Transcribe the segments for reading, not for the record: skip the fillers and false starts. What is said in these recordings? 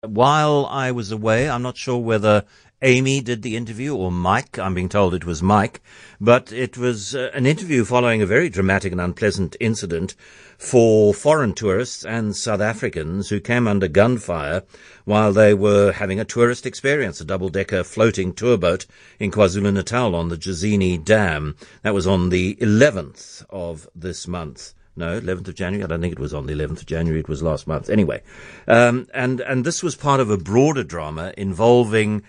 While I was away, I'm not sure whether Amy did the interview or Mike. I'm being told it was Mike, but it was an interview following a very dramatic and unpleasant incident for foreign tourists and South Africans who came under gunfire while they were having a tourist experience, a double-decker floating tour boat in KwaZulu-Natal on the Jezini Dam. That was on the 11th of this month. No, 11th of January. I don't think it was on the 11th of January. It was last month. Anyway, and this was part of a broader drama involving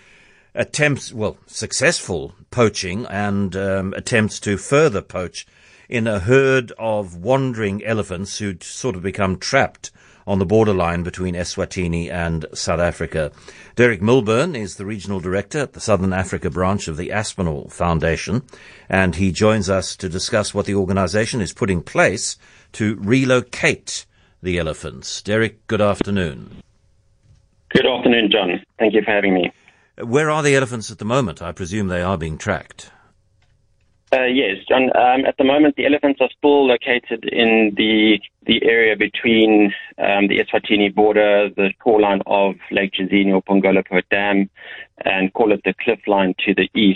successful poaching and attempts to further poach in a herd of wandering elephants who'd sort of become trapped on the borderline between Eswatini and South Africa. Derek Milburn is the regional director at the Southern Africa branch of the Aspinall Foundation, and he joins us to discuss what the organisation is putting in place to relocate the elephants. Derek, good afternoon. Good afternoon, John. Thank you for having me. Where are the elephants at the moment? I presume they are being tracked. Yes, John. At the moment, the elephants are still located in the area between the Eswatini border, the shoreline of Lake Jezini or Pongola-Poort Dam, and call it the cliff line to the east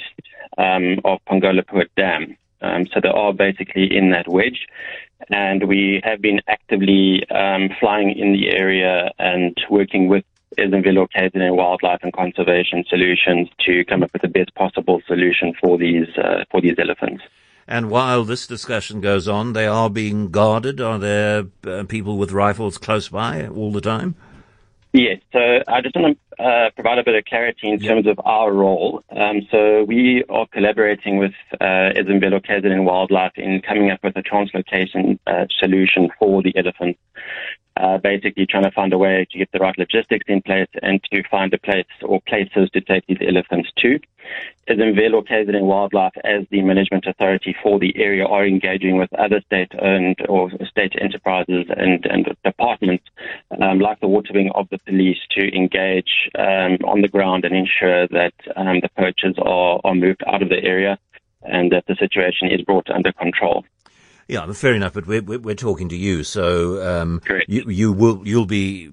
of Pongola-Poort Dam. So they are basically in that wedge, and we have been actively flying in the area and working with Edenville KZN Wildlife and Conservation Solutions to come up with the best possible solution for these elephants. And while this discussion goes on, they are being guarded. Are there people with rifles close by all the time? Yes, so I just want to provide a bit of clarity in terms of our role. So we are collaborating with Edenville KZN Wildlife in coming up with a translocation solution for the elephants. Basically trying to find a way to get the right logistics in place and to find a place or places to take these elephants to. Edenville KZN Wildlife, as the management authority for the area, are engaging with other state-owned or state enterprises and departments, like the water wing of the police, to engage on the ground and ensure that the poachers are moved out of the area and that the situation is brought under control. Yeah, fair enough. But we're talking to you, so you'll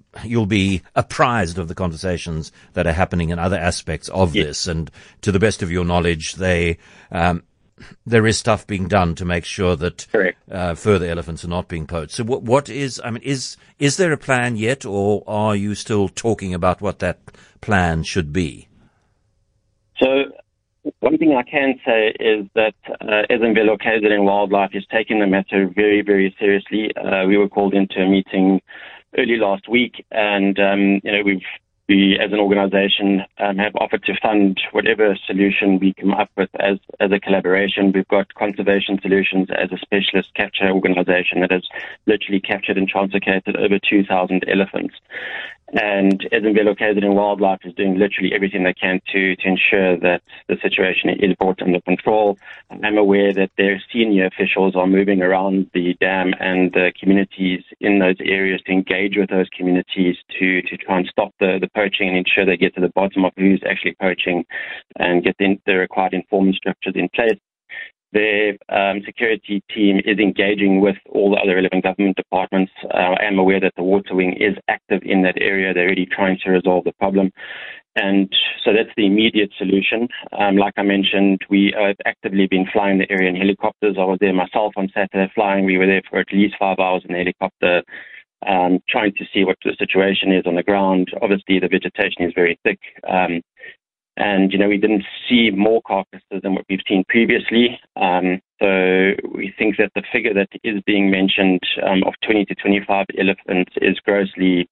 be apprised of the conversations that are happening in other aspects of this. And to the best of your knowledge, there is stuff being done to make sure that further elephants are not being poached. So what is? I mean, is there a plan yet, or are you still talking about what that plan should be? So, one thing I can say is that Edenville KZN Wildlife is taking the matter very, very seriously. We were called into a meeting early last week, and we as an organisation have offered to fund whatever solution we come up with as a collaboration. We've got Conservation Solutions as a specialist capture organisation that has literally captured and translocated over 2,000 elephants. And Edenville KZN Wildlife is doing literally everything they can to ensure that the situation is brought under control. I'm aware that their senior officials are moving around the dam and the communities in those areas to engage with those communities to try and stop the poaching and ensure they get to the bottom of who's actually poaching and get the required enforcement structures in place. Their security team is engaging with all the other relevant government departments. I am aware that the water wing is active in that area. They're really trying to resolve the problem. And so that's the immediate solution. Like I mentioned, we have actively been flying the area in helicopters. I was there myself on Saturday flying. We were there for at least 5 hours in the helicopter, trying to see what the situation is on the ground. Obviously, the vegetation is very thick. And, we didn't see more carcasses than what we've seen previously. So we think that the figure that is being mentioned of 20 to 25 elephants is grossly,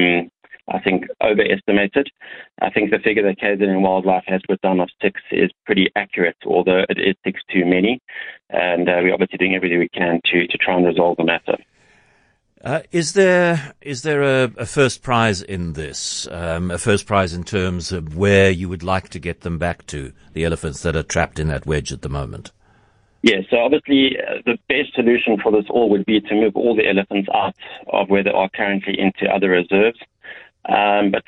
overestimated. I think the figure that KZN Wildlife has put down of 6 is pretty accurate, although it is 6 too many. And we're obviously doing everything we can to try and resolve the matter. Is there a first prize in this? A first prize in terms of where you would like to get them back to, the elephants that are trapped in that wedge at the moment? Yes, so obviously the best solution for this all would be to move all the elephants out of where they are currently into other reserves. But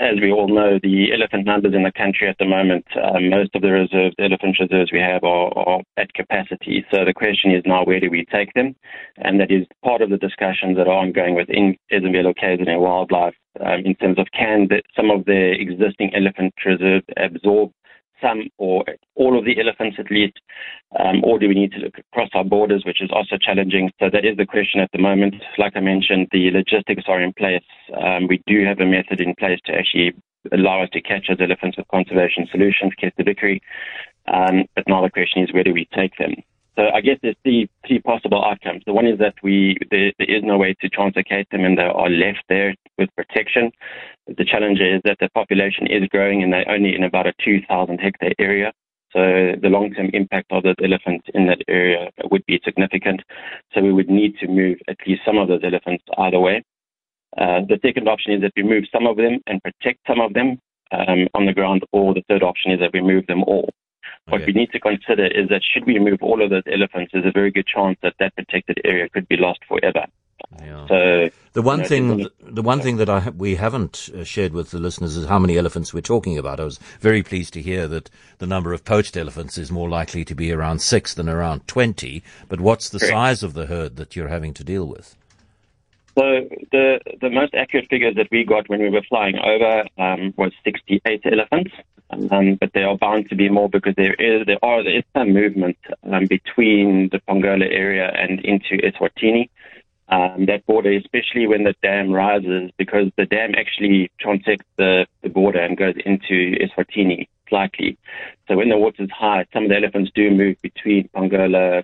as we all know, the elephant numbers in the country at the moment, most of the elephant reserves we have are at capacity. So the question is now, where do we take them? And that is part of the discussions that are ongoing within Edenville KZN Wildlife in terms of some of the existing elephant reserves absorb some or all of the elephants at least, or do we need to look across our borders, which is also challenging. So that is the question at the moment. Like I mentioned, the logistics are in place. We do have a method in place to actually allow us to catch those elephants with conservation solutions, Catch the Vickery. But now the question is, where do we take them? So I guess there's three possible outcomes. The one is that there is no way to translocate them and they are left there with protection. The challenge is that the population is growing and they're only in about a 2,000 hectare area. So the long-term impact of those elephants in that area would be significant. So we would need to move at least some of those elephants either way. The second option is that we move some of them and protect some of them on the ground, or the third option is that we move them all. What we need to consider is that should we remove all of those elephants, there's a very good chance that that protected area could be lost forever. Yeah. So the one thing that we haven't shared with the listeners is how many elephants we're talking about. I was very pleased to hear that the number of poached elephants is more likely to be around 6 than around 20. But what's the size of the herd that you're having to deal with? So the most accurate figures that we got when we were flying over was 68 elephants, but there are bound to be more because there is some movement between the Pongola area and into Eswatini. That border, especially when the dam rises, because the dam actually transects the border and goes into Eswatini slightly. So when the water's high, some of the elephants do move between Pongola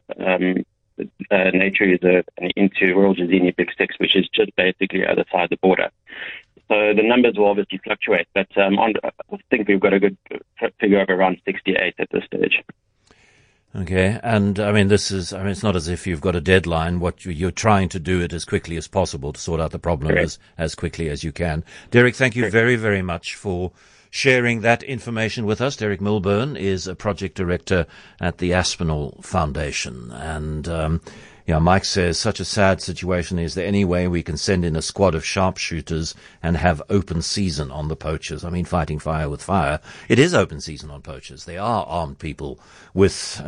Nature Reserve and into Royal Jazini Big Six, which is just basically the other side of the border. So the numbers will obviously fluctuate, but I think we've got a good figure of around 68 at this stage. Okay, and it's not as if you've got a deadline. What you're trying to do it as quickly as possible to sort out the problem as quickly as you can. Derek, thank you very, very much for sharing that information with us. Derek Milburn is a project director at the Aspinall Foundation. And, Mike says, such a sad situation. Is there any way we can send in a squad of sharpshooters and have open season on the poachers? I mean, fighting fire with fire. It is open season on poachers. They are armed people with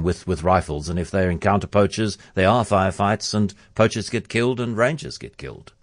rifles. And if they encounter poachers, they are firefights and poachers get killed and rangers get killed.